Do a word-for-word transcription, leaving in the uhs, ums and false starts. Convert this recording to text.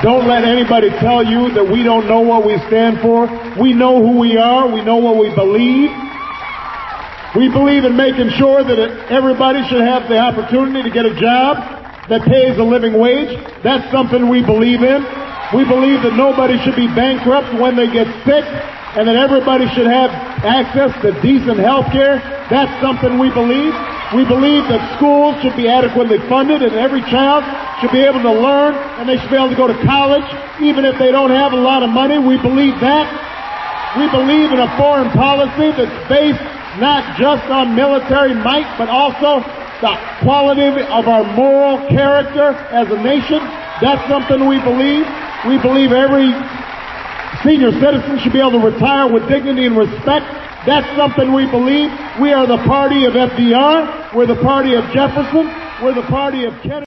Don't let anybody tell you that we don't know what we stand for. We know who we are. We know what we believe. We believe in making sure that everybody should have the opportunity to get a job that pays a living wage. That's something we believe in. We believe that nobody should be bankrupt when they get sick, and that everybody should have access to decent health care. That's something we believe. We believe that schools should be adequately funded and every child should be able to learn and they should be able to go to college even if they don't have a lot of money. We believe that. We believe in a foreign policy that's based not just on military might but also the quality of our moral character as a nation. That's something we believe. We believe every senior citizen should be able to retire with dignity and respect. That's something we believe. We are the party of F D R. We're the party of Jefferson. We're the party of Kennedy.